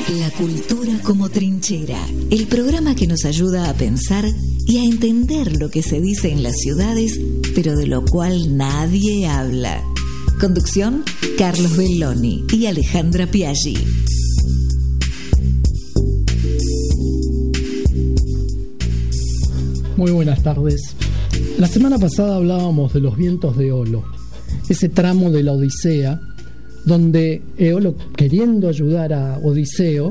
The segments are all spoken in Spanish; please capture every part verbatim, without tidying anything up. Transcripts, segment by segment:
La cultura como trinchera, el programa que nos ayuda a pensar y a entender lo que se dice en las ciudades, pero de lo cual nadie habla. Conducción, Carlos Belloni y Alejandra Piaggi. Muy buenas tardes. La semana pasada hablábamos de los vientos de Eolo, ese tramo de la Odisea, donde Eolo, queriendo ayudar a Odiseo,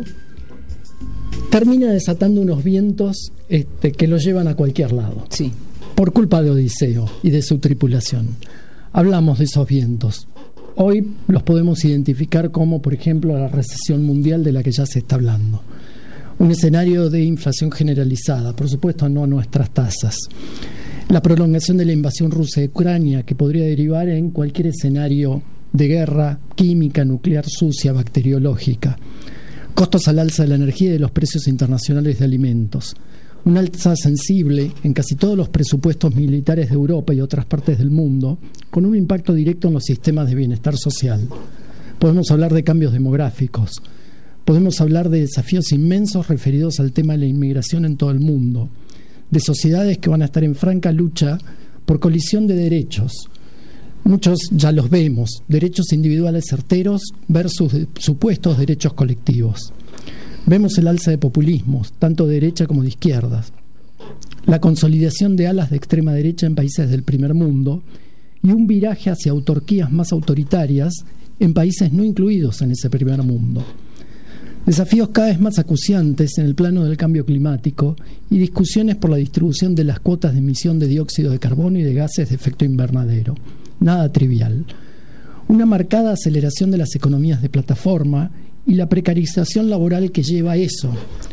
termina desatando unos vientos este, que lo llevan a cualquier lado. Sí. Por culpa de Odiseo y de su tripulación. Hablamos de esos vientos. Hoy los podemos identificar como, por ejemplo, la recesión mundial de la que ya se está hablando. Un escenario de inflación generalizada, por supuesto no a nuestras tasas. La prolongación de la invasión rusa de Ucrania, que podría derivar en cualquier escenario de guerra química, nuclear, sucia, bacteriológica. Costos al alza de la energía y de los precios internacionales de alimentos. Un alza sensible en casi todos los presupuestos militares de Europa y otras partes del mundo, con un impacto directo en los sistemas de bienestar social. Podemos hablar de cambios demográficos. Podemos hablar de desafíos inmensos referidos al tema de la inmigración en todo el mundo, de sociedades que van a estar en franca lucha por colisión de derechos. Muchos ya los vemos, derechos individuales certeros versus supuestos derechos colectivos. Vemos el alza de populismos, tanto de derecha como de izquierdas, la consolidación de alas de extrema derecha en países del primer mundo y un viraje hacia autarquías más autoritarias en países no incluidos en ese primer mundo. Desafíos cada vez más acuciantes en el plano del cambio climático y discusiones por la distribución de las cuotas de emisión de dióxido de carbono y de gases de efecto invernadero. Nada trivial. Una marcada aceleración de las economías de plataforma y la precarización laboral que lleva a eso,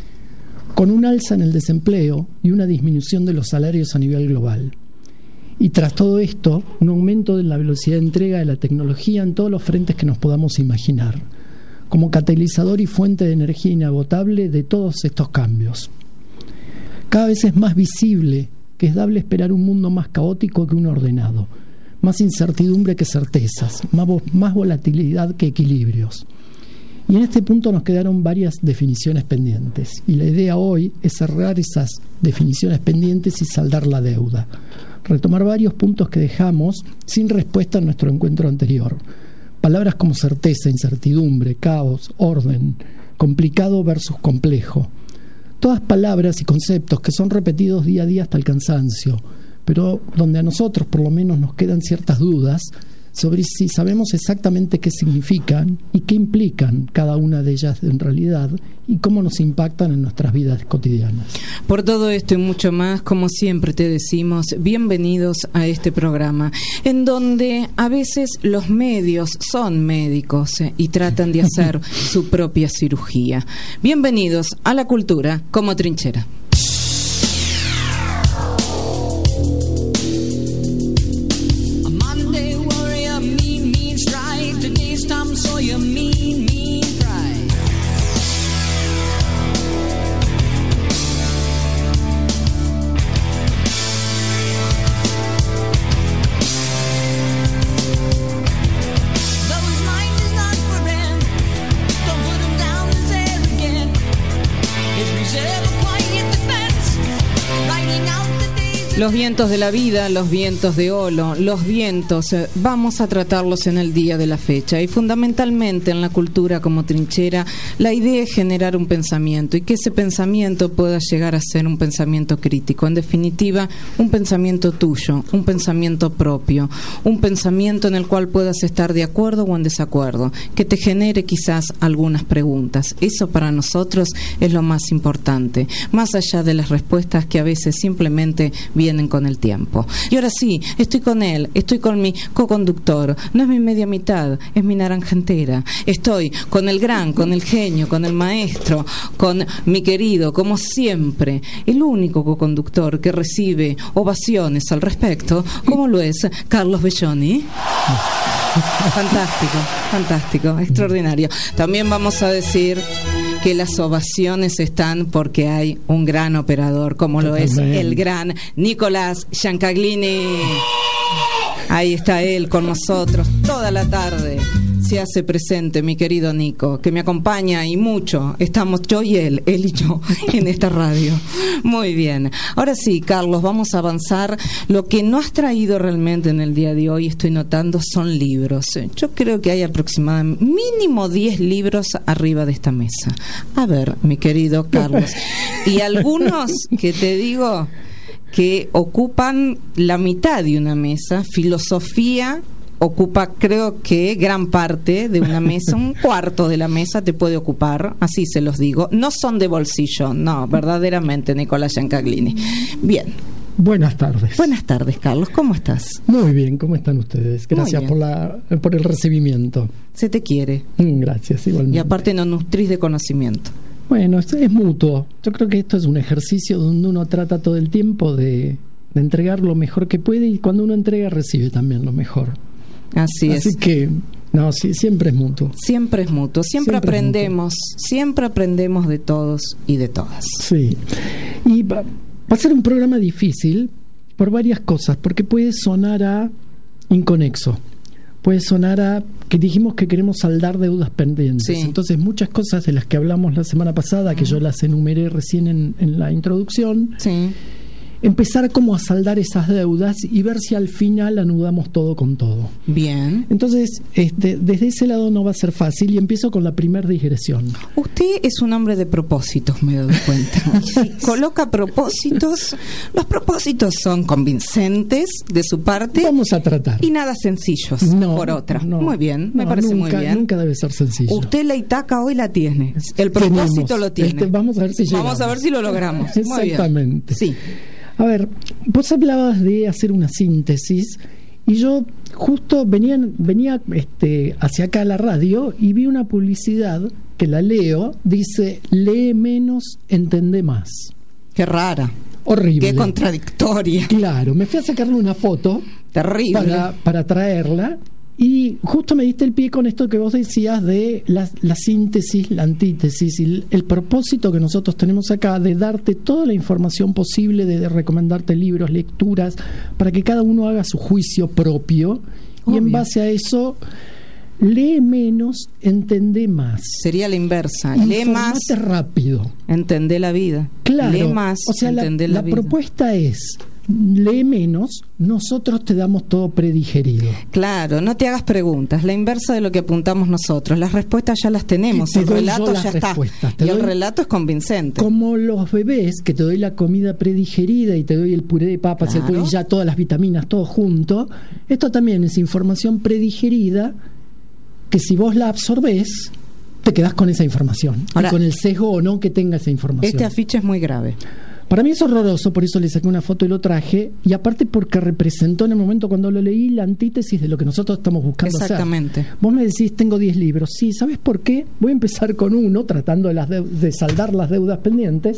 con un alza en el desempleo y una disminución de los salarios a nivel global. Y tras todo esto, un aumento de la velocidad de entrega de la tecnología en todos los frentes que nos podamos imaginar, como catalizador y fuente de energía inagotable de todos estos cambios. Cada vez es más visible que es dable esperar un mundo más caótico que uno ordenado, más incertidumbre que certezas, más, vo- más volatilidad que equilibrios. Y en este punto nos quedaron varias definiciones pendientes, y la idea hoy es cerrar esas definiciones pendientes y saldar la deuda, retomar varios puntos que dejamos sin respuesta en nuestro encuentro anterior. Palabras como certeza, incertidumbre, caos, orden, complicado versus complejo. Todas palabras y conceptos que son repetidos día a día hasta el cansancio, pero donde a nosotros por lo menos nos quedan ciertas dudas sobre si sabemos exactamente qué significan y qué implican cada una de ellas en realidad y cómo nos impactan en nuestras vidas cotidianas. Por todo esto y mucho más, como siempre te decimos, bienvenidos a este programa, en donde a veces los medios son médicos eh, y tratan de hacer su propia cirugía. Bienvenidos a la cultura como trinchera. Los vientos de la vida, los vientos de Eolo, los vientos, eh, vamos a tratarlos en el día de la fecha. Y fundamentalmente en la cultura como trinchera, la idea es generar un pensamiento y que ese pensamiento pueda llegar a ser un pensamiento crítico. En definitiva, un pensamiento tuyo, un pensamiento propio, un pensamiento en el cual puedas estar de acuerdo o en desacuerdo, que te genere quizás algunas preguntas. Eso para nosotros es lo más importante, más allá de las respuestas que a veces simplemente vienen con el tiempo. Y ahora sí, estoy con él, estoy con mi co-conductor, no es mi media mitad, es mi naranja entera. Estoy con el gran, con el genio, con el maestro, con mi querido, como siempre, el único co-conductor que recibe ovaciones al respecto, como lo es Carlos Belloni. Fantástico, fantástico, extraordinario. También vamos a decir que las ovaciones están porque hay un gran operador, como lo es el gran Nicolás Giancaglini. Ahí está él con nosotros toda la tarde. Se hace presente, mi querido Nico, que me acompaña y mucho. Estamos yo y él, él y yo, en esta radio. Muy bien. Ahora sí, Carlos, vamos a avanzar. Lo que no has traído realmente en el día de hoy, estoy notando, son libros. Yo creo que hay aproximadamente mínimo diez libros arriba de esta mesa. A ver, mi querido Carlos. Y algunos que te digo que ocupan la mitad de una mesa. Filosofía ocupa, creo que gran parte de una mesa, un cuarto de la mesa te puede ocupar, así se los digo. No son de bolsillo, no, verdaderamente, Nicolás Giancaglini. Bien. Buenas tardes. Buenas tardes, Carlos, ¿cómo estás? Muy bien, ¿cómo están ustedes? Gracias por la por el recibimiento. Se te quiere. Gracias, igualmente. Y aparte nos nutrís de conocimiento. Bueno, es, es mutuo. Yo creo que esto es un ejercicio donde uno trata todo el tiempo de, de entregar lo mejor que puede, y cuando uno entrega recibe también lo mejor. Así, Así es. que, no, sí, siempre es mutuo. Siempre es mutuo, siempre, siempre aprendemos, siempre aprendemos de todos y de todas. Sí. Y va, va a ser un programa difícil por varias cosas, porque puede sonar a inconexo. Puede sonar a que dijimos que queremos saldar deudas pendientes. Sí. Entonces, muchas cosas de las que hablamos la semana pasada, uh-huh. que yo las enumeré recién en, en la introducción, sí. empezar como a saldar esas deudas y ver si al final anudamos todo con todo. Bien. Entonces, este, desde ese lado no va a ser fácil, y empiezo con la primera digresión. Usted es un hombre de propósitos, me doy cuenta. Si coloca propósitos, los propósitos son convincentes de su parte. Vamos a tratar. Y nada sencillos, no, por otra. No, muy bien, me no, parece nunca, muy bien. Nunca debe ser sencillo. Usted la Itaca hoy la tiene. El propósito Tenemos. lo tiene. Este, vamos a ver si llegamos. Vamos a ver si lo logramos. Exactamente. Sí. A ver, vos hablabas de hacer una síntesis, y yo justo venía, venía este, hacia acá a la radio y vi una publicidad que la leo, dice: lee menos, entendé más. Qué rara. Horrible. Qué contradictoria. Claro, me fui a sacarle una foto. Terrible. Para, para traerla. Y justo me diste el pie con esto que vos decías de la, la síntesis, la antítesis, y el, el propósito que nosotros tenemos acá de darte toda la información posible, de, de recomendarte libros, lecturas, para que cada uno haga su juicio propio. Obvio. Y en base a eso, lee menos, entendé más. Sería la inversa. Lee más, rápido. Entendé la vida. Claro. Lee más, o sea, entendé la, la, la vida. propuesta es: lee menos, nosotros te damos todo predigerido. Claro, no te hagas preguntas, la inversa de lo que apuntamos nosotros. Las respuestas ya las tenemos, el relato ya está. Y el relato es convincente. Como los bebés, que te doy la comida predigerida y te doy el puré de papas, claro. el puré y ya todas las vitaminas, todo junto. Esto también es información predigerida que, si vos la absorbés, te quedás con esa información. Ahora, y con el sesgo o no que tenga esa información. Este afiche es muy grave. Para mí es horroroso, por eso le saqué una foto y lo traje, y aparte porque representó en el momento cuando lo leí la antítesis de lo que nosotros estamos buscando Exactamente. hacer. Vos me decís: tengo diez libros. Sí, ¿sabes por qué? Voy a empezar con uno, tratando de, las de, de saldar las deudas pendientes.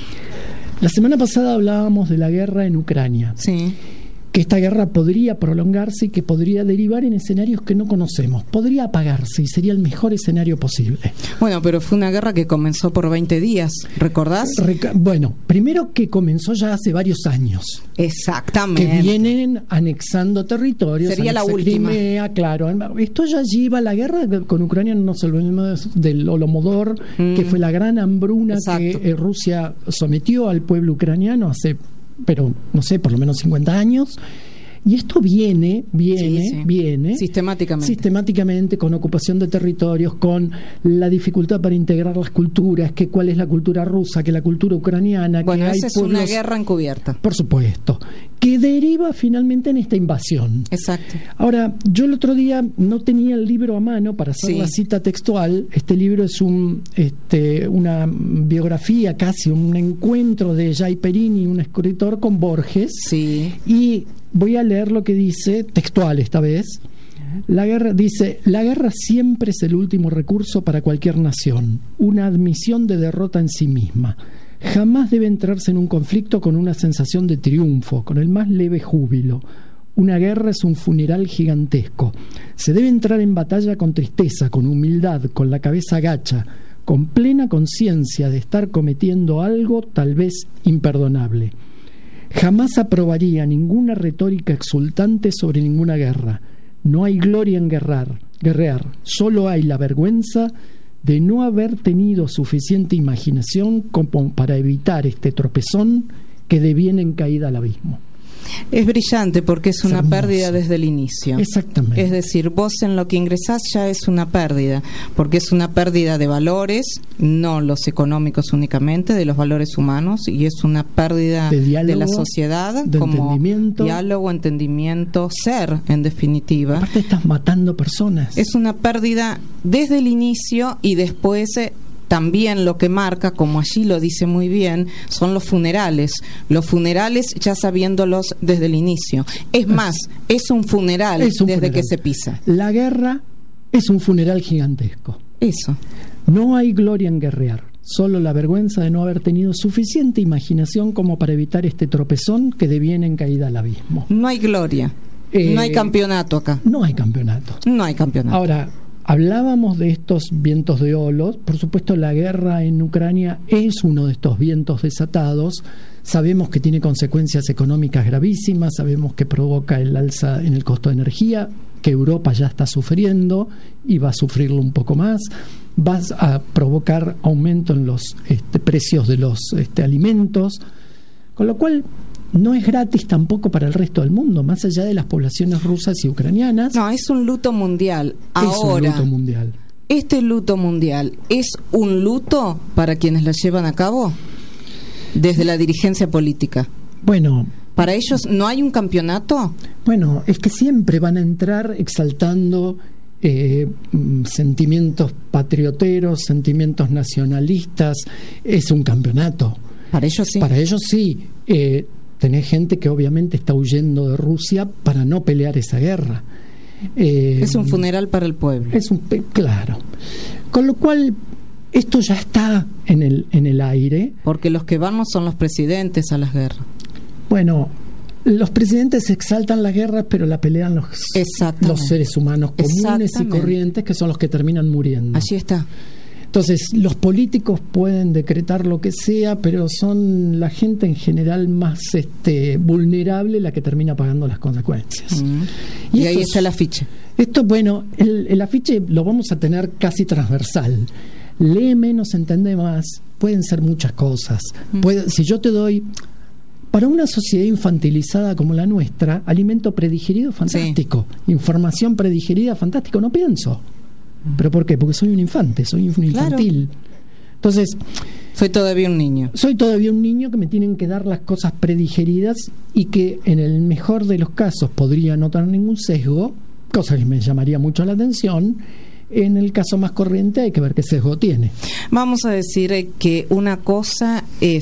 La semana pasada hablábamos de la guerra en Ucrania. Sí. Que esta guerra podría prolongarse y que podría derivar en escenarios que no conocemos. Podría apagarse y sería el mejor escenario posible. Bueno, pero fue una guerra que comenzó por veinte días, ¿recordás? Reca- bueno, primero que comenzó ya hace varios años. Exactamente. Que vienen anexando territorios. Sería la última. Crimea, claro. Esto ya lleva la guerra con Ucrania, no nos olvidemos del Holodomor, mm. que fue la gran hambruna Exacto. que eh, Rusia sometió al pueblo ucraniano hace... pero no sé, por lo menos cincuenta años. Y esto viene, viene, sí, sí. viene sistemáticamente. sistemáticamente con ocupación de territorios, con la dificultad para integrar las culturas, que cuál es la cultura rusa, que la cultura ucraniana. Bueno, que hay esa es pueblos, una guerra encubierta. Por supuesto, que deriva finalmente en esta invasión. Exacto. Ahora, yo el otro día no tenía el libro a mano para hacer sí. la cita textual. Este libro es un, este, una biografía, casi un encuentro de Jay Perini, un escritor, con Borges. Sí. Y voy a leer lo que dice, textual esta vez. La guerra, dice: la guerra siempre es el último recurso para cualquier nación, una admisión de derrota en sí misma. Jamás debe entrarse en un conflicto con una sensación de triunfo, con el más leve júbilo. Una guerra es un funeral gigantesco. Se debe entrar en batalla con tristeza, con humildad, con la cabeza gacha, con plena conciencia de estar cometiendo algo tal vez imperdonable. Jamás aprobaría ninguna retórica exultante sobre ninguna guerra. No hay gloria en guerrar, guerrear. Solo hay la vergüenza de no haber tenido suficiente imaginación como para evitar este tropezón que deviene en caída al abismo. Es brillante porque es, es una hermoso. pérdida desde el inicio. Exactamente. Es decir, vos en lo que ingresás ya es una pérdida, porque es una pérdida de valores, no los económicos únicamente, de los valores humanos, y es una pérdida de, diálogo, de la sociedad, de como entendimiento. diálogo, entendimiento, ser, en definitiva. Aparte estás matando personas. Es una pérdida desde el inicio y después... Eh, También lo que marca, como allí lo dice muy bien, son los funerales. Los funerales ya sabiéndolos desde el inicio. Es más, es un funeral es un desde funeral. que se pisa. La guerra es un funeral gigantesco. Eso. No hay gloria en guerrear, solo la vergüenza de no haber tenido suficiente imaginación como para evitar este tropezón que deviene en caída al abismo. No hay gloria. Eh, no hay campeonato acá. No hay campeonato. No hay campeonato. Ahora, hablábamos de estos vientos de olos. Por supuesto, la guerra en Ucrania es uno de estos vientos desatados. Sabemos que tiene consecuencias económicas gravísimas, sabemos que provoca el alza en el costo de energía, que Europa ya está sufriendo y va a sufrirlo un poco más. Va a provocar aumento en los este, precios de los este, alimentos, con lo cual no es gratis tampoco para el resto del mundo, más allá de las poblaciones rusas y ucranianas. No, es un luto mundial. Ahora, es un luto mundial. ¿Este luto mundial es un luto para quienes lo llevan a cabo? Desde la dirigencia política. Bueno, ¿para ellos no hay un campeonato? Bueno, es que siempre van a entrar exaltando eh, sentimientos patrioteros, sentimientos nacionalistas. Es un campeonato. Para ellos sí. Para ellos sí. Eh, tenés gente que obviamente está huyendo de Rusia para no pelear esa guerra. Eh, es un funeral para el pueblo. Es un claro. Con lo cual esto ya está en el en el aire. Porque los que van no son los presidentes a las guerras. Bueno, los presidentes exaltan las guerras, pero la pelean los, los seres humanos comunes y corrientes, que son los que terminan muriendo. Allí está. Entonces, los políticos pueden decretar lo que sea, pero son la gente en general más este, vulnerable la que termina pagando las consecuencias. Mm. Y, y ahí está el afiche. Esto, bueno, el, el afiche lo vamos a tener casi transversal. Lee menos, entiende más. Pueden ser muchas cosas. Mm. Puede, si yo te doy... Para una sociedad infantilizada como la nuestra, alimento predigerido, fantástico. Sí. Información predigerida, fantástico. No pienso. ¿Pero por qué? Porque soy un infante, soy un infantil. Claro. Entonces... Soy todavía un niño. Soy todavía un niño que me tienen que dar las cosas predigeridas y que en el mejor de los casos podría no tener ningún sesgo, cosa que me llamaría mucho la atención. En el caso más corriente hay que ver qué sesgo tiene. Vamos a decir que una cosa es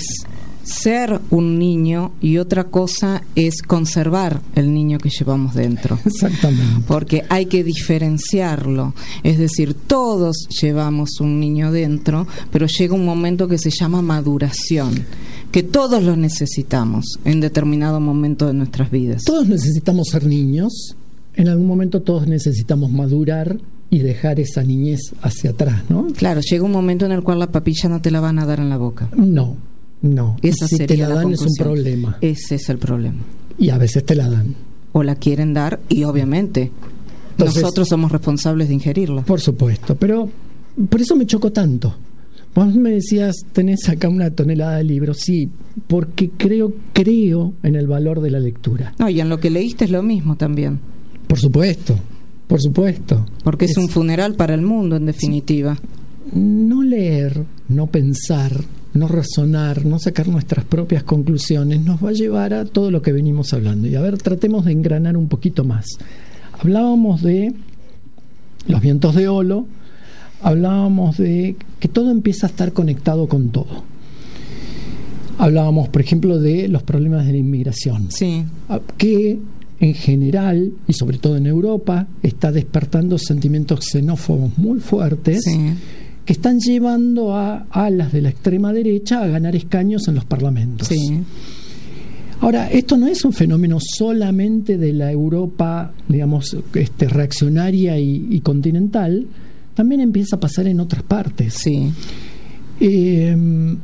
ser un niño y otra cosa es conservar el niño que llevamos dentro. Exactamente. Porque hay que diferenciarlo. Es decir, todos llevamos un niño dentro, pero llega un momento que se llama maduración, que todos lo necesitamos en determinado momento de nuestras vidas. Todos necesitamos ser niños. En algún momento todos necesitamos madurar y dejar esa niñez hacia atrás, ¿no? Claro, llega un momento en el cual la papilla no te la van a dar en la boca. No. No, esa si sería te la dan la es un problema. Ese es el problema. Y a veces te la dan. O la quieren dar y obviamente Entonces, nosotros somos responsables de ingerirla. Por supuesto, pero por eso me chocó tanto. Vos me decías, tenés acá una tonelada de libros. Sí, porque creo, creo en el valor de la lectura. No, y en lo que leíste es lo mismo también. Por supuesto, por supuesto. Porque es, es un funeral para el mundo, en definitiva. No leer, no pensar, no razonar, no sacar nuestras propias conclusiones, nos va a llevar a todo lo que venimos hablando. Y a ver, tratemos de engranar un poquito más. Hablábamos de los vientos de Olo, hablábamos de que todo empieza a estar conectado con todo. Hablábamos, por ejemplo, de los problemas de la inmigración. Sí. Que en general, y sobre todo en Europa, está despertando sentimientos xenófobos muy fuertes. Sí. Que están llevando a alas de la extrema derecha a ganar escaños en los parlamentos. Sí. Ahora, esto no es un fenómeno solamente de la Europa, digamos, este, reaccionaria y, y continental, también empieza a pasar en otras partes. Sí. Eh,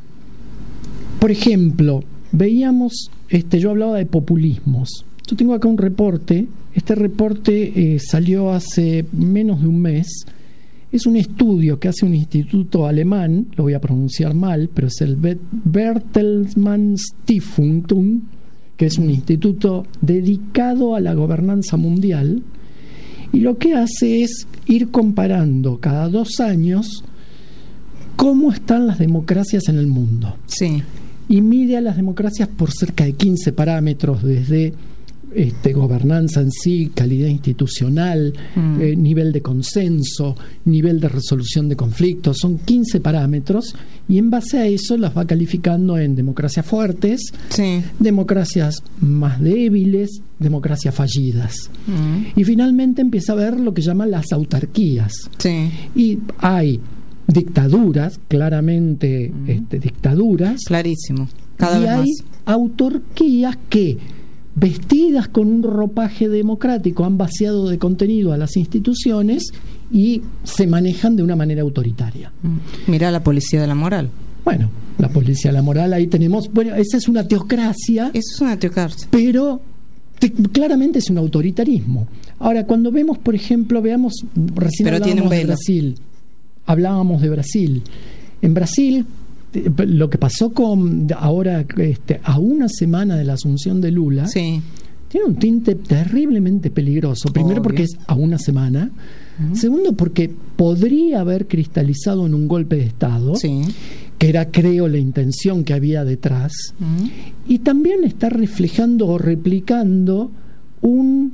por ejemplo, veíamos, este, yo hablaba de populismos. Yo tengo acá un reporte Este reporte eh, salió hace menos de un mes. Es un estudio que hace un instituto alemán, lo voy a pronunciar mal, pero es el Bertelsmann Stiftung, que es un instituto dedicado a la gobernanza mundial, y lo que hace es ir comparando cada dos años cómo están las democracias en el mundo. Sí. Y mide a las democracias por cerca de quince parámetros, desde Este, gobernanza en sí, calidad institucional, mm. eh, nivel de consenso, nivel de resolución de conflictos. Son quince parámetros, y en base a eso las va calificando en democracias fuertes, sí. democracias más débiles, democracias fallidas. Mm. Y finalmente empieza a ver lo que llaman las autarquías. Sí. Y hay dictaduras, claramente mm. este, dictaduras. Clarísimo. Cada y vez hay más. autarquías que, vestidas con un ropaje democrático, han vaciado de contenido a las instituciones y se manejan de una manera autoritaria. Mirá la policía de la moral. Bueno, la policía de la moral, ahí tenemos, bueno, esa es una teocracia. Eso es una teocracia. Pero te, claramente es un autoritarismo. Ahora, cuando vemos, por ejemplo, veamos, recién pero hablábamos de Brasil, hablábamos de Brasil. En Brasil, lo que pasó con ahora este, a una semana de la asunción de Lula, sí. tiene un tinte terriblemente peligroso. Primero, obvio, porque es a una semana. Uh-huh. Segundo, porque podría haber cristalizado en un golpe de Estado, sí. que era, creo, la intención que había detrás. Uh-huh. Y también está reflejando o replicando un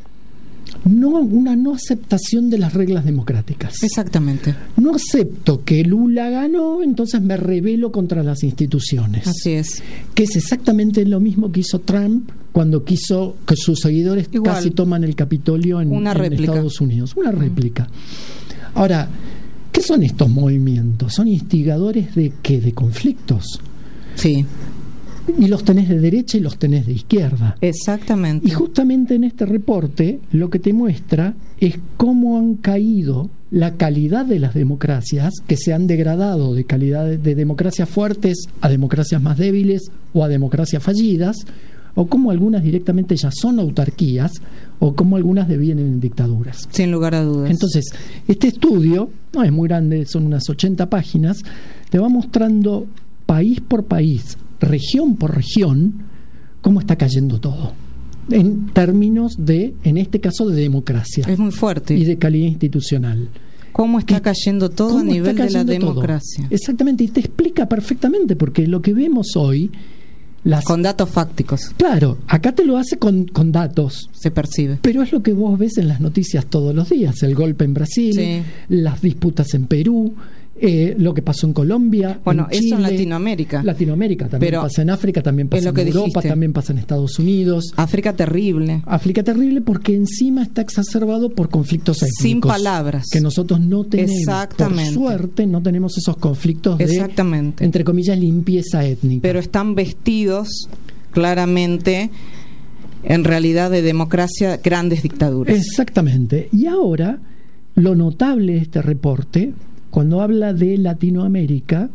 No, una no aceptación de las reglas democráticas. Exactamente. No acepto que Lula ganó, entonces me rebelo contra las instituciones. Así es. Que es exactamente lo mismo que hizo Trump cuando quiso que sus seguidores Igual. casi toman el Capitolio en, en Estados Unidos. Una réplica. Mm. Ahora, ¿qué son estos movimientos? Son instigadores de ¿qué? De conflictos. Sí. Y los tenés de derecha y los tenés de izquierda. Exactamente. Y justamente en este reporte lo que te muestra es cómo han caído la calidad de las democracias, que se han degradado de calidad de, de democracias fuertes a democracias más débiles o a democracias fallidas, o cómo algunas directamente ya son autarquías, o cómo algunas devienen en dictaduras. Sin lugar a dudas. Entonces, este estudio, no es muy grande, son unas ochenta páginas, te va mostrando país por país, región por región, cómo está cayendo todo en términos de, en este caso, de democracia. Es muy fuerte. Y de calidad institucional. Cómo está cayendo todo a nivel de la democracia. Todo. Exactamente, y te explica perfectamente, porque lo que vemos hoy, las, con datos fácticos. Claro, acá te lo hace con, con datos. Se percibe. Pero es lo que vos ves en las noticias todos los días: el golpe en Brasil, sí. las disputas en Perú, Eh, lo que pasó en Colombia, bueno, en Chile, eso en Latinoamérica. Latinoamérica también Pero pasa en África, también pasa en Europa, dijiste. También pasa en Estados Unidos. África terrible. África terrible porque encima está exacerbado por conflictos étnicos. Sin palabras. Que nosotros no tenemos. Exactamente. Por suerte no tenemos esos conflictos de, Exactamente. entre comillas, limpieza étnica. Pero están vestidos claramente, en realidad, de democracia, grandes dictaduras. Exactamente. Y ahora, lo notable de este reporte, cuando habla de Latinoamérica,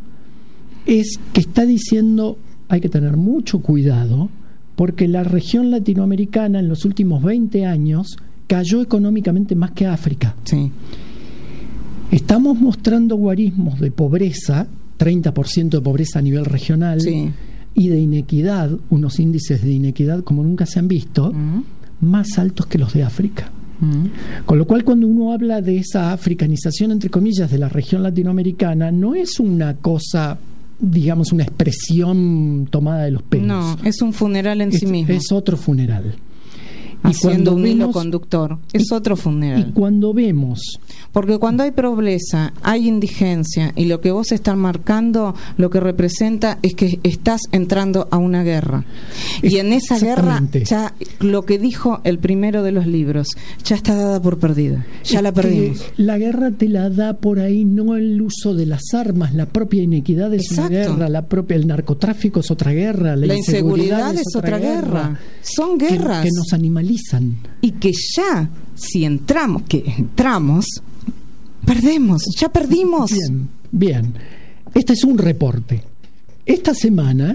es que está diciendo hay que tener mucho cuidado porque la región latinoamericana en los últimos veinte años cayó económicamente más que África. Sí. Estamos mostrando guarismos de pobreza, treinta por ciento de pobreza a nivel regional, sí. y de inequidad, unos índices de inequidad como nunca se han visto, uh-huh. más altos que los de África. Uh-huh. Con lo cual, cuando uno habla de esa africanización, entre comillas, de la región latinoamericana, no es una cosa, digamos, una expresión tomada de los pelos. No, es un funeral en es, sí mismo. Es otro funeral. Haciendo un hilo conductor. Es y, otro funeral. Y cuando vemos... Porque cuando hay pobreza, hay indigencia, y lo que vos estás marcando, lo que representa es que estás entrando a una guerra. Y en esa guerra, ya lo que dijo el primero de los libros, ya está dada por perdida. Ya es la perdimos. La guerra te la da por ahí, no el uso de las armas, la propia inequidad es Exacto. una guerra, la propia, el narcotráfico es otra guerra, la, la inseguridad, inseguridad es, es otra guerra. guerra. Son guerras. Que, que nos animalizan. Y que ya, si entramos, que entramos, perdemos, ya perdimos. Bien, bien. Este es un reporte. Esta semana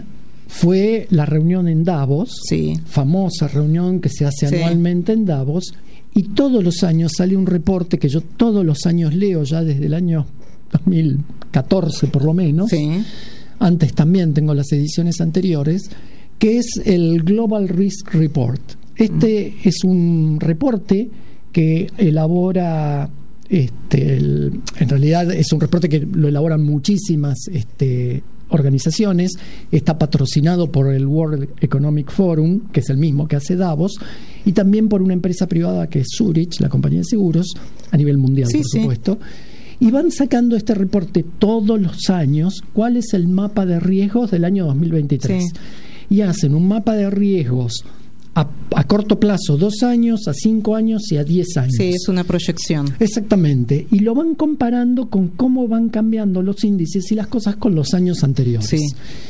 fue la reunión en Davos, sí. famosa reunión que se hace Sí. anualmente en Davos, y todos los años sale un reporte que yo todos los años leo ya desde el año dos mil catorce por lo menos, Sí. antes también tengo las ediciones anteriores, que es el Global Risk Report. Este mm. es un reporte que elabora, este, el, en realidad es un reporte que lo elaboran muchísimas este, organizaciones, está patrocinado por el World Economic Forum, que es el mismo que hace Davos, y también por una empresa privada que es Zurich, la compañía de seguros, a nivel mundial, sí, por sí. supuesto. Y van sacando este reporte todos los años, cuál es el mapa de riesgos del año dos mil veintitrés. Sí. Y hacen un mapa de riesgos a, a corto plazo, dos años, a cinco años y a diez años. Sí, es una proyección. Exactamente. Y lo van comparando con cómo van cambiando los índices y las cosas con los años anteriores. Sí.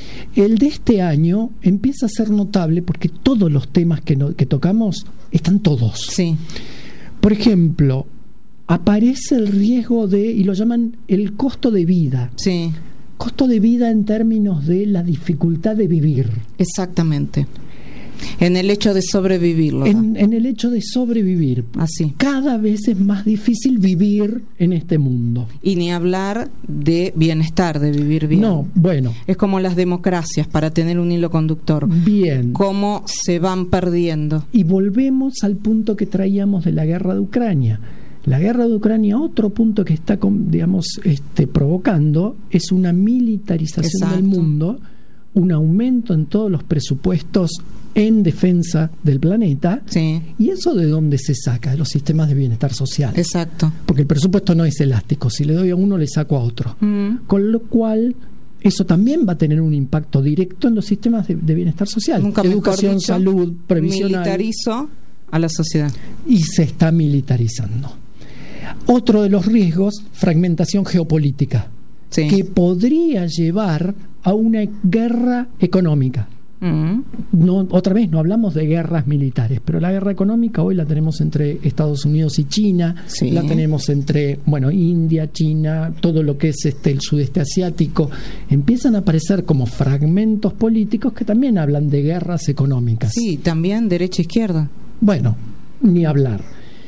El de este año empieza a ser notable porque todos los temas que, no, que tocamos están todos. Sí. Por ejemplo, aparece el riesgo de, y lo llaman el costo de vida. Sí. Costo de vida en términos de la dificultad de vivir. Exactamente. En el hecho de sobrevivirlo. En, en el hecho de sobrevivir. Así. Cada vez es más difícil vivir en este mundo. Y ni hablar de bienestar, de vivir bien. No, bueno. Es como las democracias, para tener un hilo conductor. Bien. Cómo se van perdiendo. Y volvemos al punto que traíamos de la guerra de Ucrania. La guerra de Ucrania, otro punto que está, digamos, este, provocando, es una militarización Exacto. del mundo, un aumento en todos los presupuestos en defensa del planeta. Sí. ¿Y eso de dónde se saca? De los sistemas de bienestar social. Exacto. Porque el presupuesto no es elástico. Si le doy a uno, le saco a otro. Mm. Con lo cual, eso también va a tener un impacto directo en los sistemas de, de bienestar social. Nunca Educación, dicho, salud, previsional. Militarizó a la sociedad. Y se está militarizando. Otro de los riesgos, fragmentación geopolítica, Sí. que podría llevar a una guerra económica. Mm. No, otra vez, no hablamos de guerras militares, pero la guerra económica hoy la tenemos entre Estados Unidos y China, Sí. la tenemos entre, bueno, India, China, todo lo que es este el sudeste asiático. Empiezan a aparecer como fragmentos políticos que también hablan de guerras económicas. Sí, también derecha-izquierda. Bueno, ni hablar.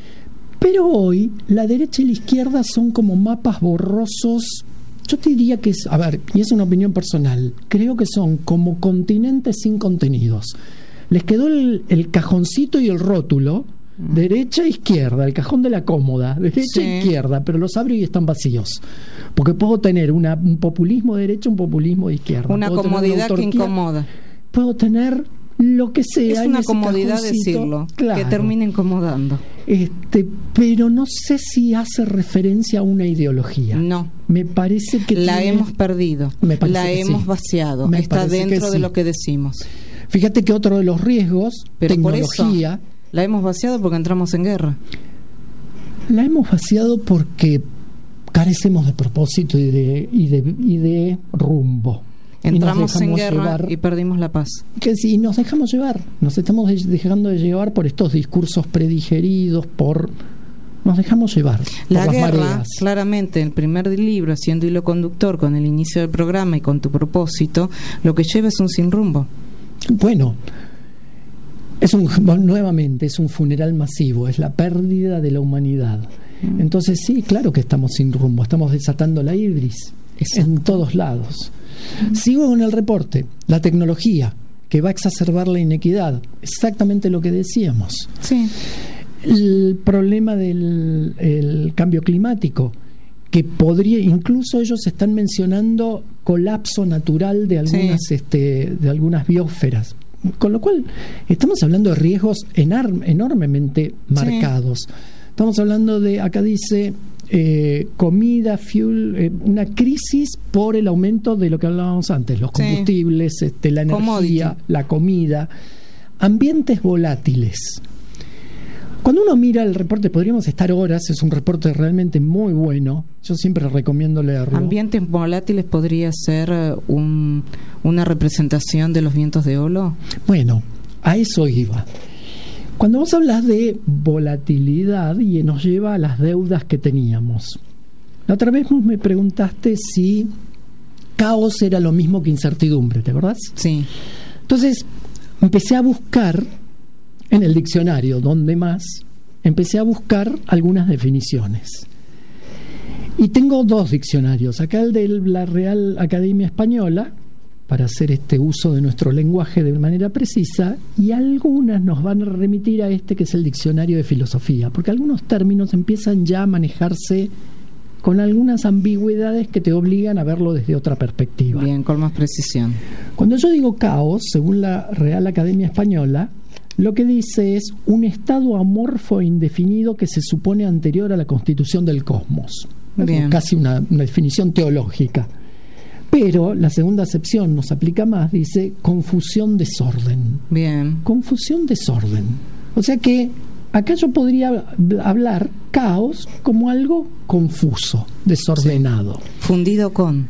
Pero hoy la derecha y la izquierda son como mapas borrosos. Yo te diría que es, a ver, y es una opinión personal, creo que son como continentes sin contenidos. Les quedó el, el cajoncito y el rótulo, mm. derecha e izquierda, el cajón de la cómoda, derecha Sí. e izquierda, pero los abro y están vacíos. Porque puedo tener una, un populismo de derecha, un populismo de izquierda. Una puedo comodidad una que incomoda. Puedo tener lo que sea. Es en una ese comodidad cajoncito. decirlo, Claro. que termina incomodando. Este, pero no sé si hace referencia a una ideología. No. Me parece que la tiene... hemos perdido, Me parece la que hemos sí. vaciado, Me está parece dentro que de sí. lo que decimos. Fíjate que otro de los riesgos, Pero tecnología, por eso, la hemos vaciado porque entramos en guerra. la hemos vaciado porque carecemos de propósito y de, y de, y de rumbo. Entramos en guerra llevar, y perdimos la paz. que si nos dejamos llevar, nos estamos dejando de llevar por estos discursos predigeridos, por nos dejamos llevar por La las guerra, mareas. claramente, el primer libro, haciendo hilo conductor con el inicio del programa y con tu propósito, lo que lleva es un sin rumbo. Bueno, es un, nuevamente es un funeral masivo, es la pérdida de la humanidad. Mm. Entonces sí, claro que estamos sin rumbo, estamos desatando la ibris. Exacto. En todos lados. Mm. Sigo con el reporte, la tecnología, que va a exacerbar la inequidad, exactamente lo que decíamos. Sí. El problema del el cambio climático, que podría, incluso ellos están mencionando colapso natural de algunas, sí. este, de algunas biosferas. Con lo cual, estamos hablando de riesgos enar- enormemente marcados. Sí. Estamos hablando de, acá dice, eh, comida, fuel, eh, una crisis por el aumento de lo que hablábamos antes, los combustibles, sí. este, la energía, Commodity. La comida, ambientes volátiles. Cuando uno mira el reporte, podríamos estar horas, es un reporte realmente muy bueno, yo siempre recomiendo leerlo. ¿Ambientes volátiles podría ser un, una representación de los vientos de Olo? Bueno, a eso iba. Cuando vos hablas de volatilidad y nos lleva a las deudas que teníamos. La otra vez me preguntaste si caos era lo mismo que incertidumbre, ¿te acordás? Sí. Entonces empecé a buscar en el diccionario, donde más, empecé a buscar algunas definiciones. Y tengo dos diccionarios. Acá el de la Real Academia Española, para hacer este uso de nuestro lenguaje de manera precisa, y algunas nos van a remitir a este que es el diccionario de filosofía, porque algunos términos empiezan ya a manejarse con algunas ambigüedades que te obligan a verlo desde otra perspectiva. Bien, con más precisión. Cuando yo digo caos, según la Real Academia Española, lo que dice es un estado amorfo e indefinido que se supone anterior a la constitución del cosmos. Bien. Es casi una, una definición teológica. Pero la segunda acepción nos aplica más, dice confusión, desorden. Bien. Confusión, desorden. O sea que acá yo podría hablar caos como algo confuso, desordenado. Sí. Fundido con.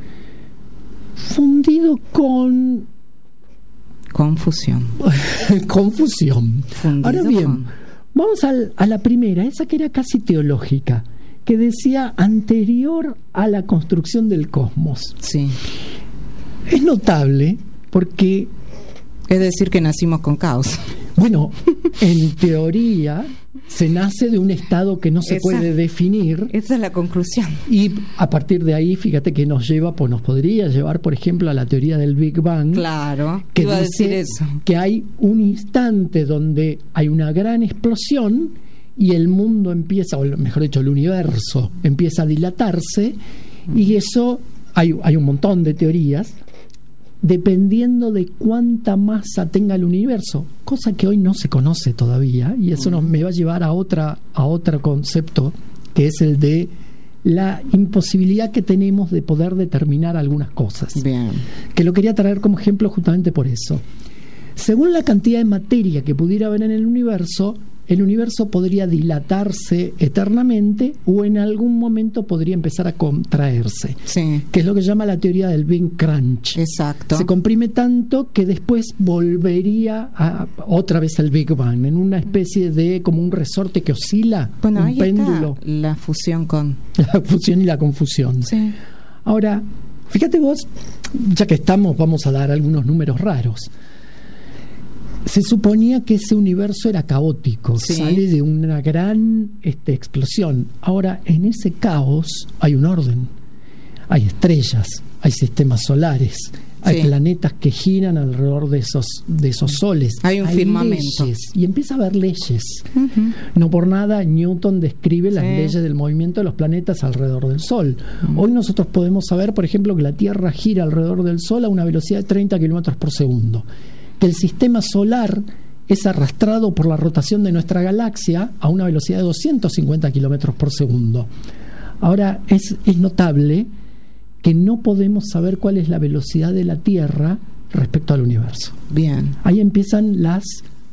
Fundido con... Confusión. Confusión. Fundido. Ahora bien, con... vamos al, a la primera, esa que era casi teológica, que decía anterior a la construcción del cosmos. Sí. Es notable porque... Es decir, que nacimos con caos. Bueno, en teoría se nace de un estado que no se esa, puede definir. Esa es la conclusión. Y a partir de ahí, fíjate que nos lleva, pues nos podría llevar, por ejemplo, a la teoría del Big Bang. Claro, que iba a dice decir eso. Que hay un instante donde hay una gran explosión y el mundo empieza, o mejor dicho, el universo empieza a dilatarse, y eso hay, hay un montón de teorías dependiendo de cuánta masa tenga el universo, cosa que hoy no se conoce todavía, y eso nos, me va a llevar a otra a otro concepto, que es el de la imposibilidad que tenemos de poder determinar algunas cosas. Bien. Que lo quería traer como ejemplo justamente por eso. Según la cantidad de materia que pudiera haber en el universo, el universo podría dilatarse eternamente o en algún momento podría empezar a contraerse. Sí. Que es lo que se llama la teoría del Big Crunch. Exacto. Se comprime tanto que después volvería a, otra vez al Big Bang, en una especie de como un resorte que oscila, bueno, un ahí péndulo. Está la fusión con... La fusión y la confusión. Sí. Ahora, fíjate vos, ya que estamos, vamos a dar algunos números raros. Se suponía que ese universo era caótico, sí. Sale de una gran este, explosión. Ahora, en ese caos hay un orden. Hay estrellas, hay sistemas solares, hay sí. planetas que giran alrededor de esos, de esos soles. Hay un hay firmamento. Leyes, y empieza a haber leyes. Uh-huh. No por nada Newton describe las sí. leyes del movimiento de los planetas alrededor del Sol. Uh-huh. Hoy nosotros podemos saber, por ejemplo, que la Tierra gira alrededor del Sol a una velocidad de treinta kilómetros por segundo. Que el sistema solar es arrastrado por la rotación de nuestra galaxia a una velocidad de doscientos cincuenta kilómetros por segundo. Ahora, es, es notable que no podemos saber cuál es la velocidad de la Tierra respecto al universo. Bien. Ahí empiezan las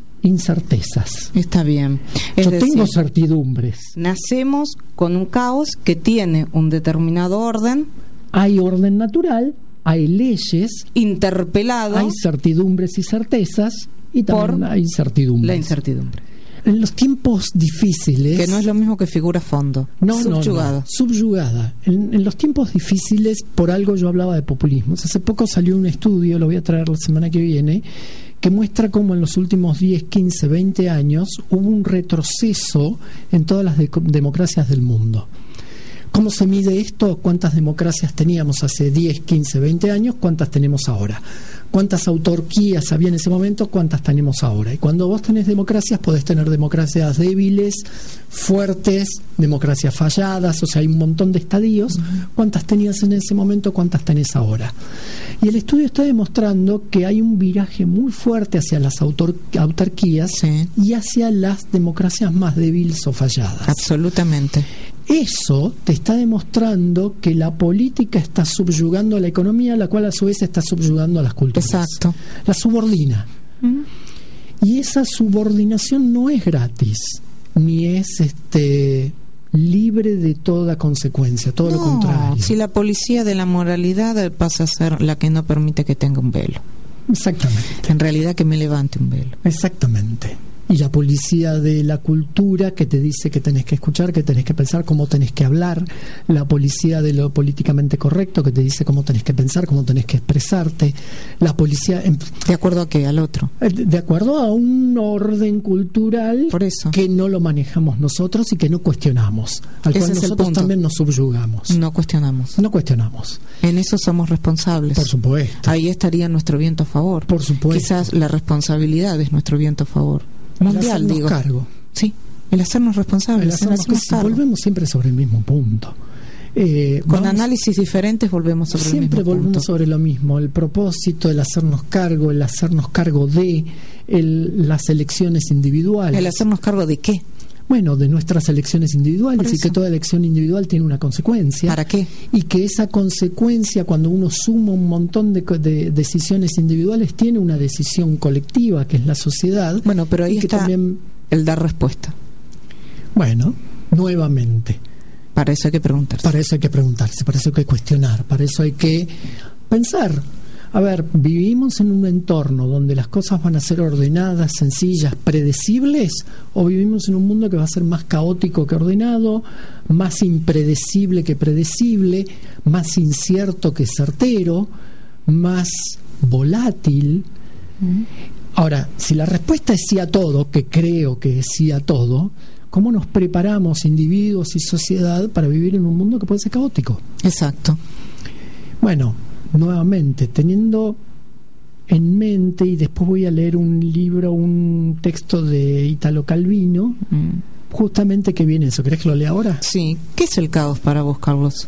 incertezas. Está bien. Es Yo decir, tengo certidumbres. Nacemos con un caos que tiene un determinado orden. Hay orden natural, hay leyes, interpelado, hay certidumbres y certezas, y también por hay incertidumbres. La incertidumbre. En los tiempos difíciles... Que no es lo mismo que figura fondo. No, subyugada. No, no, subyugada. En, en los tiempos difíciles, por algo yo hablaba de populismos. Hace poco salió un estudio, lo voy a traer la semana que viene, que muestra cómo en los últimos diez, quince, veinte años hubo un retroceso en todas las de- democracias del mundo. ¿Cómo se mide esto? ¿Cuántas democracias teníamos hace diez, quince, veinte años? ¿Cuántas tenemos ahora? ¿Cuántas autarquías había en ese momento? ¿Cuántas tenemos ahora? Y cuando vos tenés democracias, podés tener democracias débiles, fuertes, democracias falladas, o sea, hay un montón de estadios. ¿Cuántas tenías en ese momento? ¿Cuántas tenés ahora? Y el estudio está demostrando que hay un viraje muy fuerte hacia las autor- autarquías sí. y hacia las democracias más débiles o falladas. Absolutamente. Eso te está demostrando que la política está subyugando a la economía, la cual a su vez está subyugando a las culturas. Exacto. La subordina. ¿Mm? Y esa subordinación no es gratis, ni es este libre de toda consecuencia, todo no, lo contrario. Si la policía de la moralidad pasa a ser la que no permite que tenga un velo. Exactamente. En realidad que me levante un velo. Exactamente. y la policía de la cultura que te dice que tenés que escuchar, que tenés que pensar, cómo tenés que hablar, la policía de lo políticamente correcto que te dice cómo tenés que pensar, cómo tenés que expresarte, la policía... ¿De acuerdo a qué? ¿Al otro? De acuerdo a un orden cultural Por eso. que no lo manejamos nosotros y que no cuestionamos, al Ese cual es el nosotros punto. también nos subyugamos. No cuestionamos. No cuestionamos. En eso somos responsables. Por supuesto. Ahí estaría nuestro viento a favor. Por supuesto. Quizás la responsabilidad es nuestro viento a favor. Mundial, el hacernos digo. cargo. Sí, el hacernos responsables. El hacernos el hacernos cargo. cargo. Volvemos siempre sobre el mismo punto. Eh, Con vamos, análisis diferentes volvemos sobre siempre el mismo volvemos punto. sobre lo mismo. El propósito, el hacernos cargo, el hacernos cargo de el, las elecciones individuales. ¿El hacernos cargo de qué? Bueno, de nuestras elecciones individuales, Por y que eso. toda elección individual tiene una consecuencia. ¿Para qué? Y que esa consecuencia, cuando uno suma un montón de, de decisiones individuales, tiene una decisión colectiva, que es la sociedad. Bueno, pero ahí y que está también, el dar respuesta. bueno, nuevamente, Para eso hay que preguntarse. para eso hay que preguntarse, para eso hay que cuestionar, para eso hay que pensar. A ver, vivimos en un entorno donde las cosas van a ser ordenadas, sencillas, predecibles, o vivimos en un mundo que va a ser más caótico que ordenado, más impredecible que predecible, más incierto que certero, más volátil. Ahora, si la respuesta es sí a todo, que creo que es sí a todo, ¿cómo nos preparamos individuos y sociedad para vivir en un mundo que puede ser caótico? Exacto. Bueno, nuevamente, teniendo en mente, y después voy a leer un libro, un texto de Italo Calvino, Mm. justamente que viene eso. ¿Querés que lo lea ahora? Sí. ¿Qué es el caos para vos, Carlos?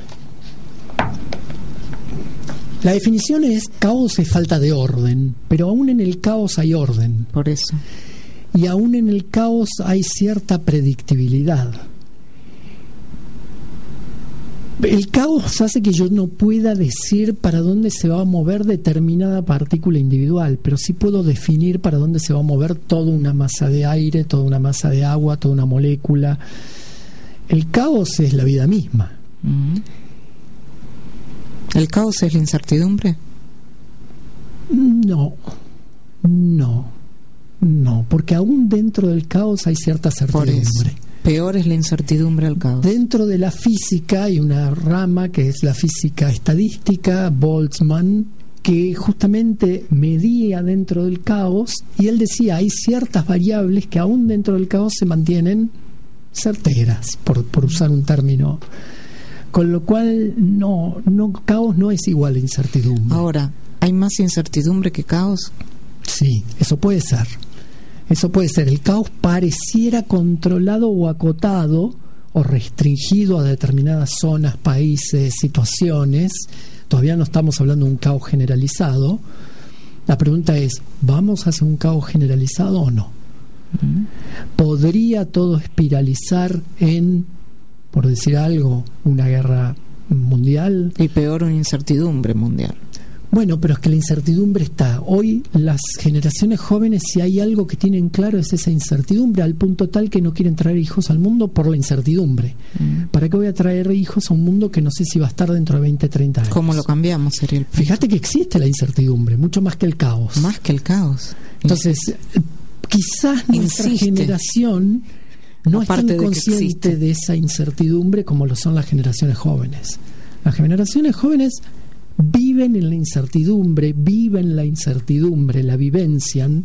La definición es: caos es falta de orden, pero aún en el caos hay orden, Por eso. y aún en el caos hay cierta predictibilidad. El caos hace que yo no pueda decir para dónde se va a mover determinada partícula individual, pero sí puedo definir para dónde se va a mover toda una masa de aire, toda una masa de agua, toda una molécula. El caos es la vida misma. Mm. ¿El caos es la incertidumbre? No, no, no, porque aún dentro del caos hay cierta Por eso. certidumbre. Peor es la incertidumbre al caos. Dentro de la física hay una rama que es la física estadística, Boltzmann, que justamente medía dentro del caos, y él decía, hay ciertas variables que aún dentro del caos se mantienen certeras, por, por usar un término. Con lo cual, no, no, caos no es igual a incertidumbre. Ahora, ¿hay más incertidumbre que caos? Sí, eso puede ser. Eso puede ser. El caos pareciera controlado o acotado o restringido a determinadas zonas, países, situaciones. Todavía no estamos hablando de un caos generalizado. La pregunta es, ¿vamos hacia un caos generalizado o no? ¿Podría todo espiralizar en, por decir algo, una guerra mundial? Y peor, una incertidumbre mundial. Bueno, pero es que la incertidumbre está. Hoy las generaciones jóvenes, si hay algo que tienen claro, es esa incertidumbre, al punto tal que no quieren traer hijos al mundo por la incertidumbre. Mm. ¿Para qué voy a traer hijos a un mundo que no sé si va a estar dentro de veinte, treinta años? ¿Cómo lo cambiamos? Sería el punto. Fíjate que existe la incertidumbre, mucho más que el caos. Más que el caos. Entonces, eh, quizás nuestra Insiste. generación no es Aparte tan de que consciente existe. de esa incertidumbre como lo son las generaciones jóvenes. Las generaciones jóvenes viven en la incertidumbre, viven la incertidumbre, la vivencian.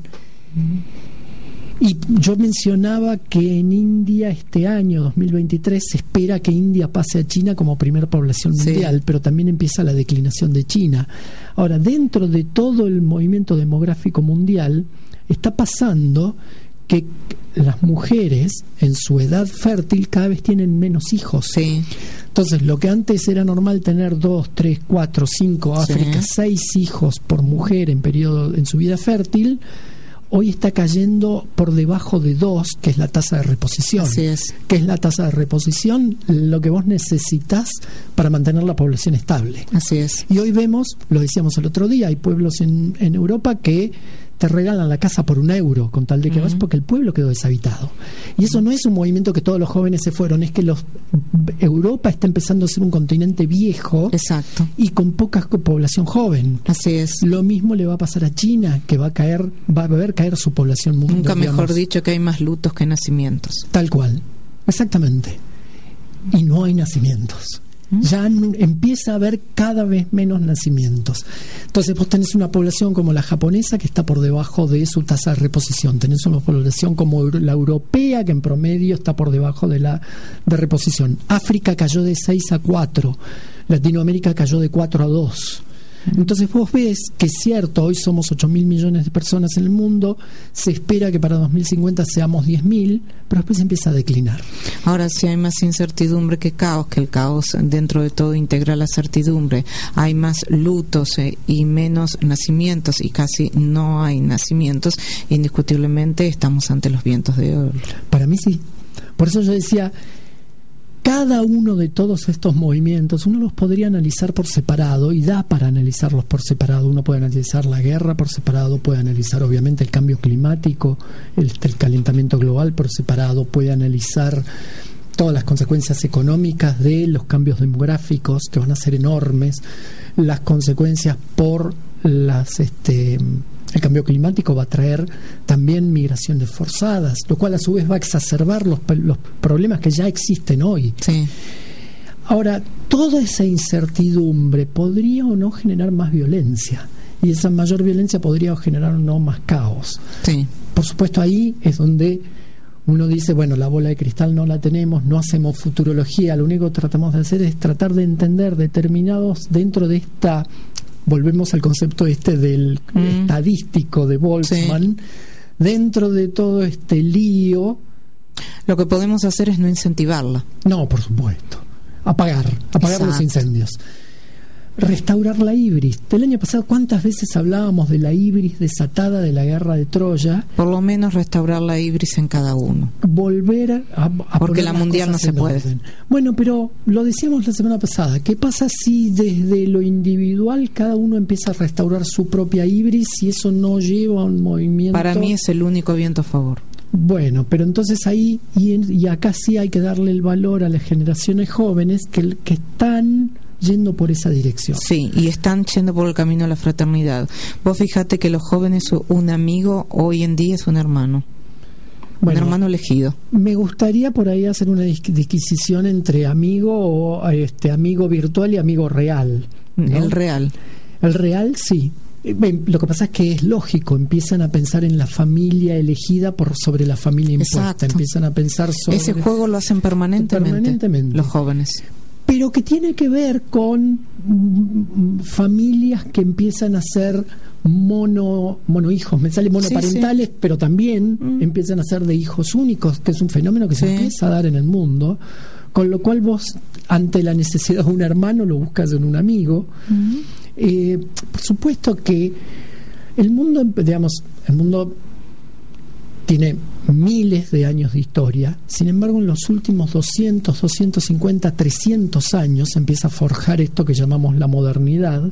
Y yo mencionaba que en India este año, dos mil veintitrés, se espera que India pase a China como primer población Sí. mundial, pero también empieza la declinación de China. Ahora, dentro de todo el movimiento demográfico mundial, está pasando que las mujeres en su edad fértil cada vez tienen menos hijos. Sí. Entonces, lo que antes era normal tener dos, tres, cuatro, cinco, Sí. África, seis hijos por mujer en periodo en su vida fértil, hoy está cayendo por debajo de dos, que es la tasa de reposición. Así es. ¿Qué es la tasa de reposición? Lo que vos necesitas para mantener la población estable. Así es. Y hoy vemos, lo decíamos el otro día, hay pueblos en, en Europa que te regalan la casa por un euro con tal de que uh-huh. vas, porque el pueblo quedó deshabitado. Y eso no es un movimiento que todos los jóvenes se fueron, es que los Europa está empezando a ser un continente viejo. Exacto. Y con poca población joven. Así es. Lo mismo le va a pasar a China, que va a caer, va a ver caer su población mundial. Nunca digamos. Mejor dicho, que hay más lutos que nacimientos. Tal cual, exactamente. Y no hay nacimientos. Ya n- empieza a haber cada vez menos nacimientos. Entonces vos tenés una población como la japonesa que está por debajo de su tasa de reposición. Tenés una población como la europea que en promedio está por debajo de la de reposición. África cayó de seis a cuatro. Latinoamérica cayó de cuatro a dos. Entonces vos ves que es cierto, hoy somos ocho mil millones de personas en el mundo, se espera que para dos mil cincuenta seamos diez mil, pero después empieza a declinar. Ahora, si hay más incertidumbre que caos, que el caos dentro de todo integra la certidumbre, hay más lutos eh, y menos nacimientos, y casi no hay nacimientos, indiscutiblemente estamos ante los vientos de oro. Para mí sí. Por eso yo decía, cada uno de todos estos movimientos uno los podría analizar por separado, y da para analizarlos por separado. Uno puede analizar la guerra por separado, puede analizar obviamente el cambio climático, el, el calentamiento global por separado, puede analizar todas las consecuencias económicas de los cambios demográficos, que van a ser enormes, las consecuencias por las este el cambio climático va a traer también migraciones forzadas, lo cual a su vez va a exacerbar los, los problemas que ya existen hoy. Sí. Ahora, toda esa incertidumbre podría o no generar más violencia, y esa mayor violencia podría generar o no más caos. Sí. Por supuesto, ahí es donde uno dice, bueno, la bola de cristal no la tenemos, no hacemos futurología, lo único que tratamos de hacer es tratar de entender determinados dentro de esta... Volvemos al concepto este del mm. estadístico de Boltzmann. Sí. Dentro de todo este lío, lo que podemos hacer es no incentivarla. No, por supuesto. Apagar, apagar Exacto. los incendios. Restaurar la ibris. Del año pasado, ¿cuántas veces hablábamos de la ibris desatada de la guerra de Troya? Por lo menos restaurar la ibris en cada uno. Volver a, a porque la mundial no se puede. Orden. Bueno, pero lo decíamos la semana pasada. ¿Qué pasa si desde lo individual cada uno empieza a restaurar su propia ibris y eso no lleva a un movimiento? Para mí es el único viento a favor. Bueno, pero entonces ahí y, en, y acá sí hay que darle el valor a las generaciones jóvenes que, que están yendo por esa dirección. Sí, y están yendo por el camino de la fraternidad. Vos fíjate que los jóvenes, un amigo hoy en día es un hermano. Bueno, un hermano elegido. Me gustaría por ahí hacer una disquisición entre amigo o este amigo virtual y amigo real, ¿no? El real. El real, sí. Lo que pasa es que es lógico, empiezan a pensar en la familia elegida por sobre la familia impuesta. Exacto. Empiezan a pensar sobre... Ese juego lo hacen permanentemente, permanentemente los jóvenes. Pero que tiene que ver con mm, familias que empiezan a ser mono, monohijos, me sale monoparentales, sí, sí. pero también mm. empiezan a ser de hijos únicos, que es un fenómeno que sí. se empieza a dar en el mundo, con lo cual vos, ante la necesidad de un hermano, lo buscas en un amigo. Mm. Eh, por supuesto que el mundo, digamos, el mundo tiene miles de años de historia, sin embargo en los últimos doscientos, doscientos cincuenta, trescientos años se empieza a forjar esto que llamamos la modernidad,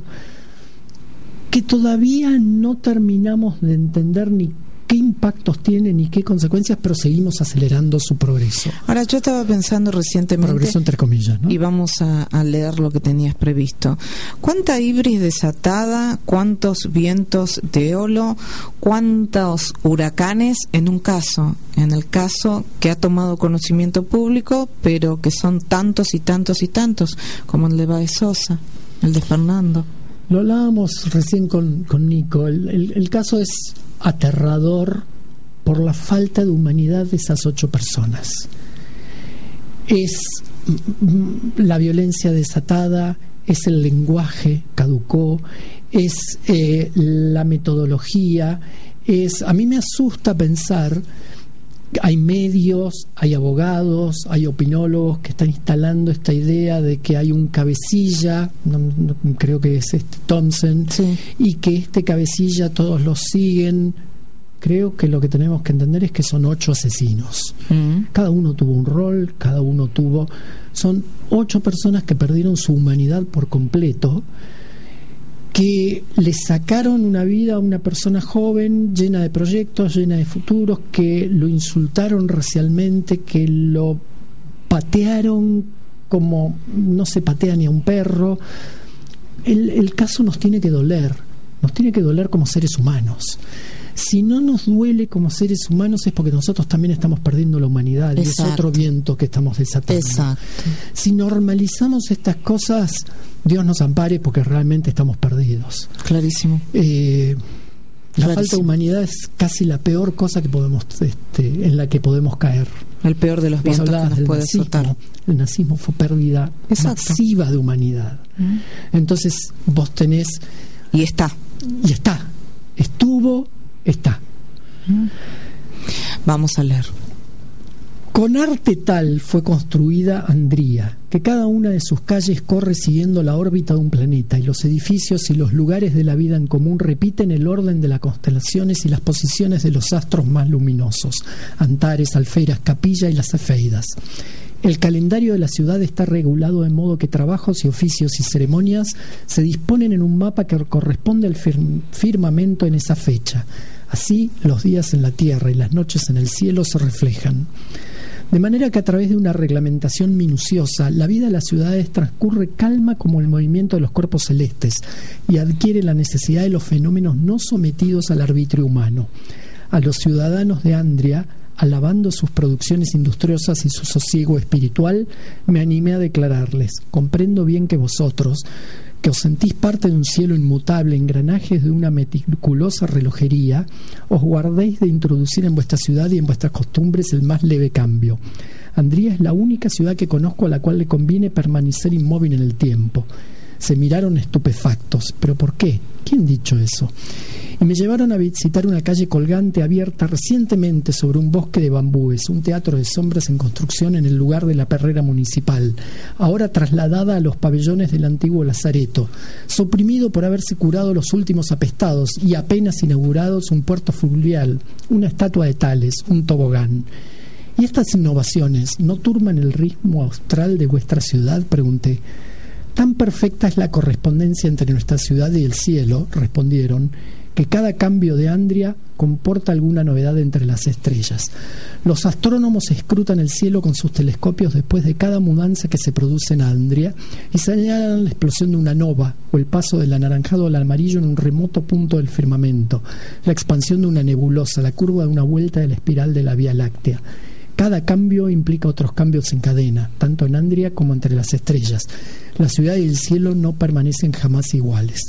que todavía no terminamos de entender ni qué impactos tiene ni qué consecuencias, pero seguimos acelerando su progreso. Ahora, yo estaba pensando recientemente... Progreso entre comillas, ¿no? Y vamos a, a leer lo que tenías previsto. ¿Cuánta ibris desatada? ¿Cuántos vientos de Eolo? ¿Cuántos huracanes? En un caso, en el caso que ha tomado conocimiento público, pero que son tantos y tantos y tantos, como el de Baez Sosa, el de Fernando. Lo hablábamos recién con, con Nico. El, el, el caso es aterrador por la falta de humanidad de esas ocho personas. Es la violencia desatada, es el lenguaje caducó, es eh, la metodología, es... A mí me asusta pensar... Hay medios, hay abogados, hay opinólogos que están instalando esta idea de que hay un cabecilla, no, no, creo que es este Thompson, sí. y que este cabecilla todos lo siguen. Creo que lo que tenemos que entender es que son ocho asesinos. Mm. Cada uno tuvo un rol, cada uno tuvo... Son ocho personas que perdieron su humanidad por completo que le sacaron una vida a una persona joven, llena de proyectos, llena de futuros, que lo insultaron racialmente, que lo patearon como no se patea ni a un perro. El, el caso nos tiene que doler, nos tiene que doler como seres humanos. Si no nos duele como seres humanos es porque nosotros también estamos perdiendo la humanidad. Exacto. Y es otro viento que estamos desatando. Exacto. Si normalizamos estas cosas, Dios nos ampare, porque realmente estamos perdidos. Clarísimo. Eh, la Clarísimo. falta de humanidad es casi la peor cosa que podemos, este, en la que podemos caer. El peor de los vientos que nos puede azotar. El nazismo fue pérdida Exacto. masiva de humanidad. ¿Mm? Entonces vos tenés... Y está. Y está. Estuvo... Está. Vamos a leer. Con arte tal fue construida Andría, que cada una de sus calles corre siguiendo la órbita de un planeta, y los edificios y los lugares de la vida en común repiten el orden de las constelaciones y las posiciones de los astros más luminosos: Antares, Alferas, Capilla y las Cefeidas. El calendario de la ciudad está regulado de modo que trabajos y oficios y ceremonias se disponen en un mapa que corresponde al fir- firmamento en esa fecha. Así, los días en la tierra y las noches en el cielo se reflejan. De manera que a través de una reglamentación minuciosa, la vida de las ciudades transcurre calma como el movimiento de los cuerpos celestes y adquiere la necesidad de los fenómenos no sometidos al arbitrio humano. A los ciudadanos de Andria, alabando sus producciones industriosas y su sosiego espiritual, me animé a declararles: comprendo bien que vosotros, que os sentís parte de un cielo inmutable, engranajes de una meticulosa relojería, os guardéis de introducir en vuestra ciudad y en vuestras costumbres el más leve cambio. Andría es la única ciudad que conozco a la cual le conviene permanecer inmóvil en el tiempo. Se miraron estupefactos. ¿Pero por qué? ¿Quién ha dicho eso? Y me llevaron a visitar una calle colgante abierta recientemente sobre un bosque de bambúes, un teatro de sombras en construcción en el lugar de la perrera municipal, ahora trasladada a los pabellones del antiguo lazareto, suprimido por haberse curado los últimos apestados y apenas inaugurados un puerto fluvial, una estatua de Tales, un tobogán. ¿Y estas innovaciones no turban el ritmo austral de vuestra ciudad?, pregunté. Tan perfecta es la correspondencia entre nuestra ciudad y el cielo, respondieron, que cada cambio de Andria comporta alguna novedad entre las estrellas. Los astrónomos escrutan el cielo con sus telescopios después de cada mudanza que se produce en Andria y señalan la explosión de una nova o el paso del anaranjado al amarillo en un remoto punto del firmamento, la expansión de una nebulosa, la curva de una vuelta de la espiral de la Vía Láctea. Cada cambio implica otros cambios en cadena, tanto en Andria como entre las estrellas. La ciudad y el cielo no permanecen jamás iguales.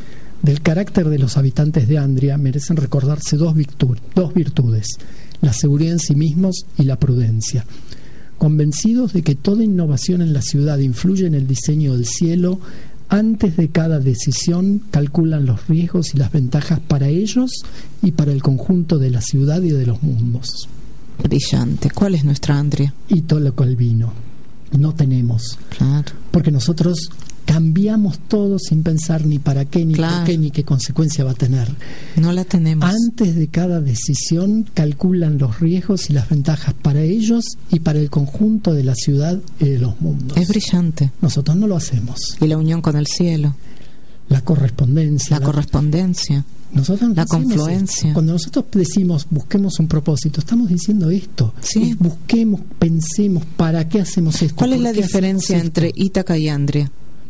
Del carácter de los habitantes de Andria merecen recordarse dos, virtu- dos virtudes: la seguridad en sí mismos y la prudencia. Convencidos de que toda innovación en la ciudad influye en el diseño del cielo, antes de cada decisión calculan los riesgos y las ventajas para ellos y para el conjunto de la ciudad y de los mundos. Brillante. ¿Cuál es nuestra Andria? Y todo lo cual vino. No tenemos. Claro. Porque nosotros cambiamos todo sin pensar ni para qué, ni claro. por qué, ni qué consecuencia va a tener. No la tenemos. Antes de cada decisión calculan los riesgos y las ventajas para ellos y para el conjunto de la ciudad y de los mundos. Es brillante. Nosotros no lo hacemos. Y la unión con el cielo. La correspondencia. La, la correspondencia. Nosotros la confluencia. Esto. Cuando nosotros decimos busquemos un propósito, estamos diciendo esto. Sí. Busquemos, pensemos, ¿para qué hacemos esto? ¿Cuál es la diferencia entre Ítaca y Andria?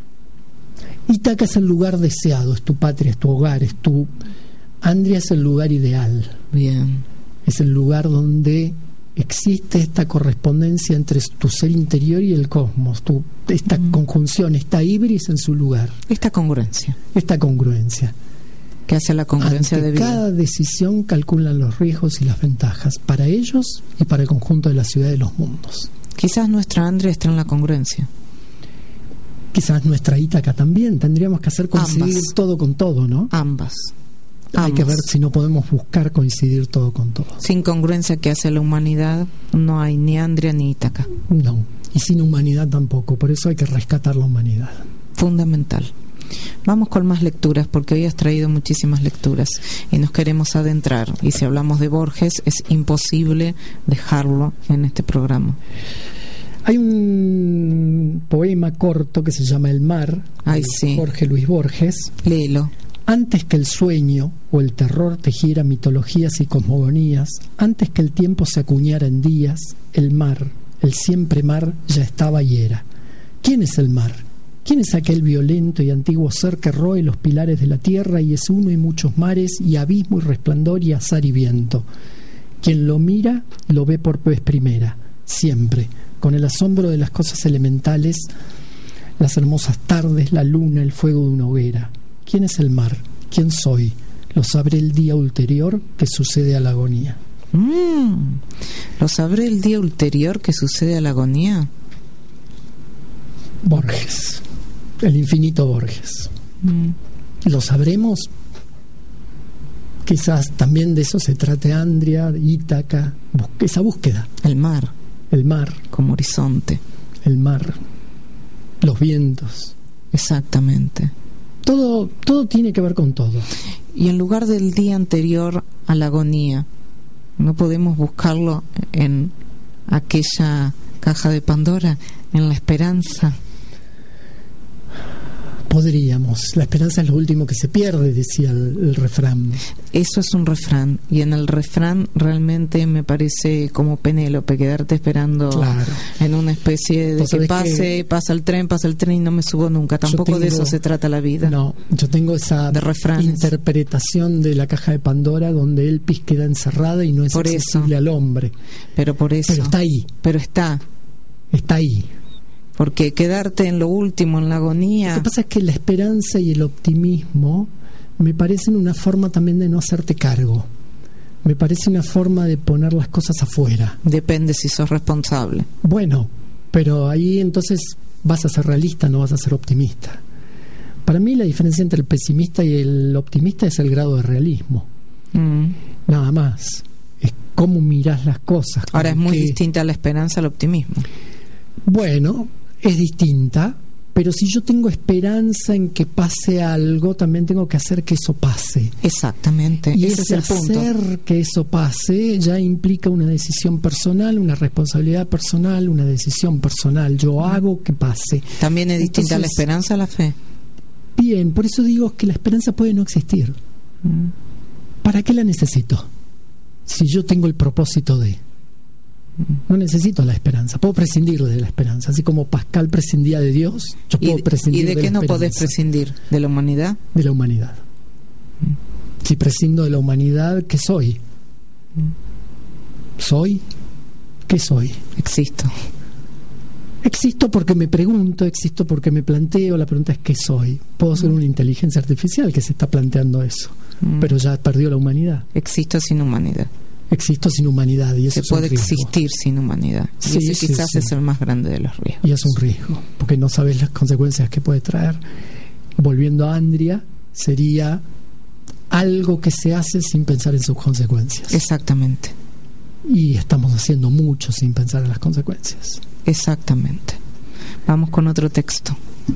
Ítaca es el lugar deseado, es tu patria, es tu hogar, es tu... Andria es el lugar ideal. Bien. Es el lugar donde existe esta correspondencia entre tu ser interior y el cosmos, tu, esta mm. conjunción, esta híbris en su lugar. Esta congruencia. Esta congruencia. Que hace la congruencia Ante de vida. Cada decisión calculan los riesgos y las ventajas para ellos y para el conjunto de la ciudad y de los mundos. Quizás nuestra Andria está en la congruencia. Quizás nuestra Ítaca también. Tendríamos que hacer coincidir Ambas. todo con todo, ¿no? Ambas. Hay Ambas. que ver si no podemos buscar coincidir todo con todo. Sin congruencia que hace la humanidad, no hay ni Andria ni Ítaca. No, y sin humanidad tampoco. Por eso hay que rescatar la humanidad. Fundamental. Vamos con más lecturas, porque hoy has traído muchísimas lecturas y nos queremos adentrar. Y si hablamos de Borges, es imposible dejarlo en este programa. Hay un poema corto que se llama El mar, Ay, de sí. Jorge Luis Borges. Léelo. Antes que el sueño o el terror tejiera mitologías y cosmogonías, antes que el tiempo se acuñara en días, el mar, el siempre mar, ya estaba y era. ¿Quién es el mar? ¿Quién es aquel violento y antiguo ser que roe los pilares de la tierra y es uno y muchos mares y abismo y resplandor y azar y viento? Quien lo mira, lo ve por vez primera, siempre, con el asombro de las cosas elementales, las hermosas tardes, la luna, el fuego de una hoguera. ¿Quién es el mar? ¿Quién soy? Lo sabré el día ulterior que sucede a la agonía. Mm, ¿Lo sabré el día ulterior que sucede a la agonía? Borges, el infinito Borges. Mm. ¿Lo sabremos? Quizás también de eso se trate Andria, Ítaca, esa búsqueda. El mar. El mar. Como horizonte. El mar. Los vientos. Exactamente. Todo, todo tiene que ver con todo. Y en lugar del día anterior a la agonía, ¿no podemos buscarlo en aquella caja de Pandora, en la esperanza? Podríamos. La esperanza es lo último que se pierde, decía el, el refrán. Eso es un refrán. Y en el refrán realmente me parece como Penélope, quedarte esperando, claro, en una especie de que pase, que pasa el tren, pasa el tren y no me subo nunca. Tampoco tengo, de eso se trata la vida. No, yo tengo esa de interpretación de la caja de Pandora donde Elpis queda encerrada y no es por accesible eso. al hombre. Pero por eso. Pero está ahí. Pero está. Está ahí. Porque quedarte en lo último, en la agonía... Lo que pasa es que la esperanza y el optimismo me parecen una forma también de no hacerte cargo. Me parece una forma de poner las cosas afuera. Depende si sos responsable. Bueno, pero ahí entonces vas a ser realista, no vas a ser optimista. Para mí la diferencia entre el pesimista y el optimista es el grado de realismo. Mm. Nada más. Es cómo mirás las cosas. Ahora es muy que... distinta la esperanza al optimismo. Bueno... es distinta, pero si yo tengo esperanza en que pase algo, también tengo que hacer que eso pase. Exactamente, y ese ese es el punto. Hacer que eso pase ya implica una decisión personal, una responsabilidad personal, una decisión personal. Yo hago que pase. También es distinta. Entonces, la esperanza a la fe. Bien, por eso digo que la esperanza puede no existir. Mm. ¿Para qué la necesito? Si yo tengo el propósito de... No necesito la esperanza, puedo prescindir de la esperanza, así como Pascal prescindía de Dios, yo puedo ¿Y, prescindir ¿y de, de qué la no esperanza. podés prescindir? ¿De la humanidad? De la humanidad. Mm. Si prescindo de la humanidad, ¿qué soy? Mm. ¿Soy? ¿Qué soy? Existo. Existo porque me pregunto, existo porque me planteo, la pregunta es ¿qué soy? Puedo ser una inteligencia artificial que se está planteando eso, mm. pero ya perdió la humanidad. Existo sin humanidad. Existo sin humanidad y eso se es un puede riesgo. Existir sin humanidad. Sí, y ese sí, quizás sí. es el más grande de los riesgos. Y es un riesgo, porque no sabes las consecuencias que puede traer. Volviendo a Andria, sería algo que se hace sin pensar en sus consecuencias. Exactamente. Y estamos haciendo mucho sin pensar en las consecuencias. Exactamente. Vamos con otro texto.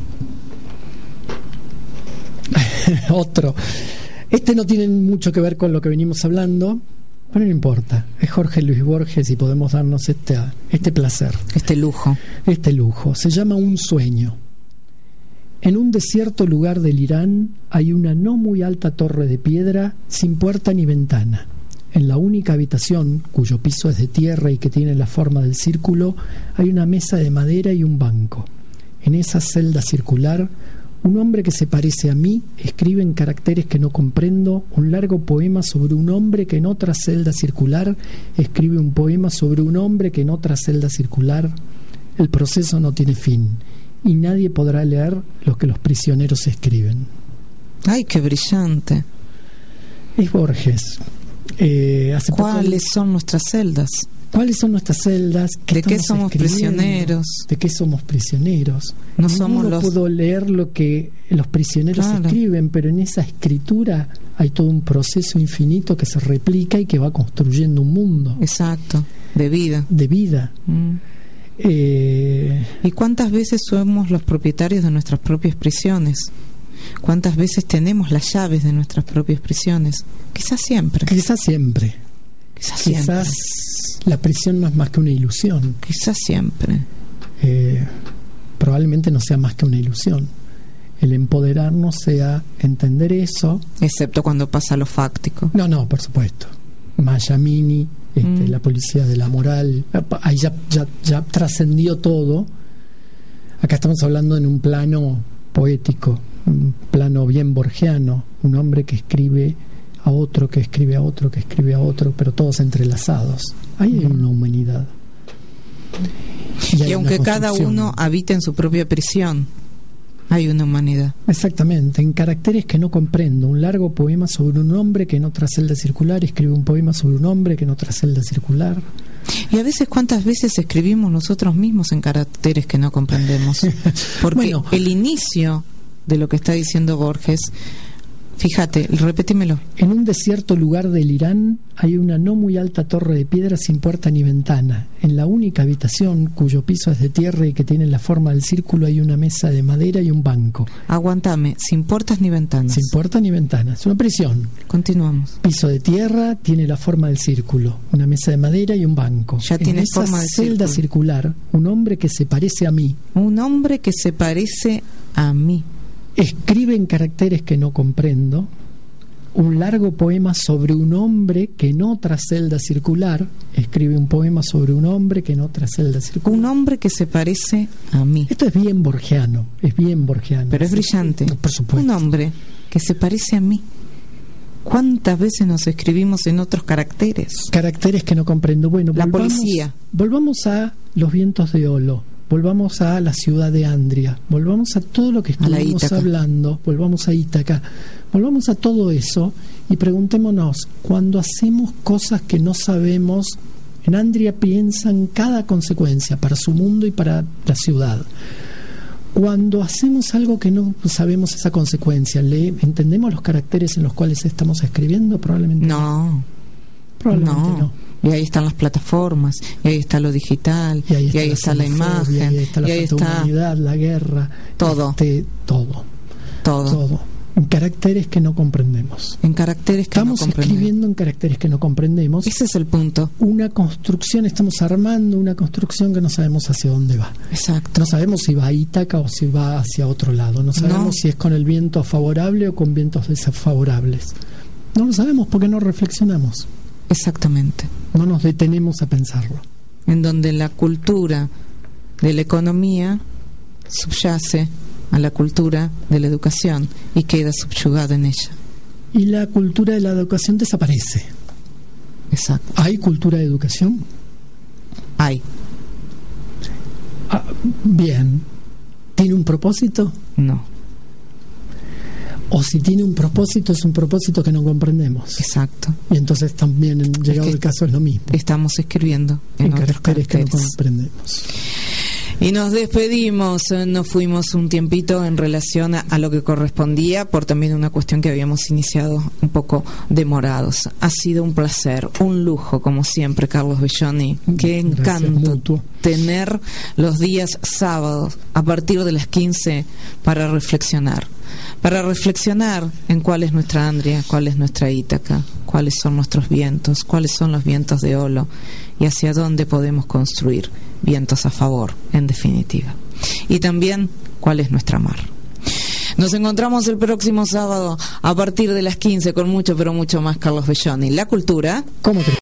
Otro. Este no tiene mucho que ver con lo que venimos hablando, pero no importa. Es Jorge Luis Borges y podemos darnos este, este placer. Este lujo. Este lujo. Se llama Un sueño. En un desierto lugar del Irán hay una no muy alta torre de piedra sin puerta ni ventana. En la única habitación, cuyo piso es de tierra y que tiene la forma del círculo, hay una mesa de madera y un banco. En esa celda circular, un hombre que se parece a mí escribe en caracteres que no comprendo un largo poema sobre un hombre que en otra celda circular escribe un poema sobre un hombre que en otra celda circular. El proceso no tiene fin y nadie podrá leer lo que los prisioneros escriben. ¡Ay, qué brillante! Es Borges. Eh, hace ¿Cuáles poco... son nuestras celdas? ¿Cuáles son nuestras celdas? ¿Qué ¿De qué somos prisioneros? ¿De qué somos prisioneros? No somos los... puedo leer lo que los prisioneros claro. escriben, pero en esa escritura hay todo un proceso infinito que se replica y que va construyendo un mundo. Exacto, de vida. De vida. Mm. Eh... ¿Y cuántas veces somos los propietarios de nuestras propias prisiones? ¿Cuántas veces tenemos las llaves de nuestras propias prisiones? Quizás siempre. Quizás siempre. Quizás, Quizás siempre. La prisión no es más que una ilusión. Quizás siempre. eh, probablemente no sea más que una ilusión. El empoderarnos sea entender eso. Excepto cuando pasa lo fáctico. No, no, por supuesto. Mayamini, este, mm. la policía de la moral, ahí ya, ya, ya trascendió todo. Acá estamos hablando en un plano poético, un plano bien borgiano, un hombre que escribe a otro, que escribe a otro, que escribe a otro, pero todos entrelazados. Ahí hay una humanidad. Y, y aunque cada uno habita en su propia prisión, hay una humanidad. Exactamente, en caracteres que no comprendo. Un largo poema sobre un hombre que en otra celda circular escribe un poema sobre un hombre que en otra celda circular. Y a veces, ¿cuántas veces escribimos nosotros mismos en caracteres que no comprendemos? Porque bueno, el inicio de lo que está diciendo Borges, fíjate, repetímelo. En un desierto lugar del Irán hay una no muy alta torre de piedra sin puerta ni ventana. En la única habitación, cuyo piso es de tierra y que tiene la forma del círculo, hay una mesa de madera y un banco. Aguantame, sin puertas ni ventanas. Sin puertas ni ventanas, es una prisión. Continuamos. Piso de tierra, tiene la forma del círculo, una mesa de madera y un banco. Ya tiene en forma de celda círculo. circular, un hombre que se parece a mí. Un hombre que se parece a mí. Escribe en caracteres que no comprendo un largo poema sobre un hombre que en otra celda circular escribe un poema sobre un hombre que en otra celda circular. Un hombre que se parece a mí. Esto es bien borgiano, es bien borgiano. Pero es brillante. Por supuesto. Un hombre que se parece a mí. ¿Cuántas veces nos escribimos en otros caracteres? Caracteres que no comprendo. Bueno, la volvamos, policía. Volvamos a Los vientos de Olo. Volvamos a la ciudad de Andria, volvamos a todo lo que estuvimos hablando, volvamos a Ítaca, volvamos a todo eso y preguntémonos, cuando hacemos cosas que no sabemos, en Andria piensan cada consecuencia para su mundo y para la ciudad. Cuando hacemos algo que no sabemos esa consecuencia, ¿le entendemos los caracteres en los cuales estamos escribiendo? Probablemente no. No. Probablemente no. no. Y ahí están las plataformas, y ahí está lo digital, y ahí está, y ahí la, está la imagen, y ahí está la y ahí está humanidad, la guerra, todo, este, todo, todo, todo, en caracteres que no comprendemos. En caracteres que estamos no comprendemos. escribiendo en caracteres que no comprendemos. Ese es el punto. Una construcción, estamos armando una construcción que no sabemos hacia dónde va. Exacto. No sabemos si va a Ítaca o si va hacia otro lado. No sabemos no. si es con el viento favorable o con vientos desfavorables. No lo sabemos porque no reflexionamos. Exactamente. No nos detenemos a pensarlo. En donde la cultura de la economía subyace a la cultura de la educación y queda subyugada en ella. Y la cultura de la educación desaparece. Exacto. ¿Hay cultura de educación? Hay. Ah, bien. ¿Tiene un propósito? No. O si tiene un propósito, es un propósito que no comprendemos. Exacto. Y entonces también, llegado el caso, es lo mismo. Estamos escribiendo en, en otros caracteres, caracteres que no comprendemos. Y nos despedimos, nos fuimos un tiempito en relación a, a lo que correspondía, por también una cuestión que habíamos iniciado un poco demorados. Ha sido un placer, un lujo, como siempre, Carlos Belloni. Qué encanto tener los días sábados a partir de las quince para reflexionar. Para reflexionar en cuál es nuestra Andria, cuál es nuestra Ítaca, cuáles son nuestros vientos, cuáles son los vientos de Olo y hacia dónde podemos construir vientos a favor, en definitiva. Y también cuál es nuestra mar. Nos encontramos el próximo sábado a partir de las quince con mucho, pero mucho más Carlos Belloni. La cultura... ¿Cómo te...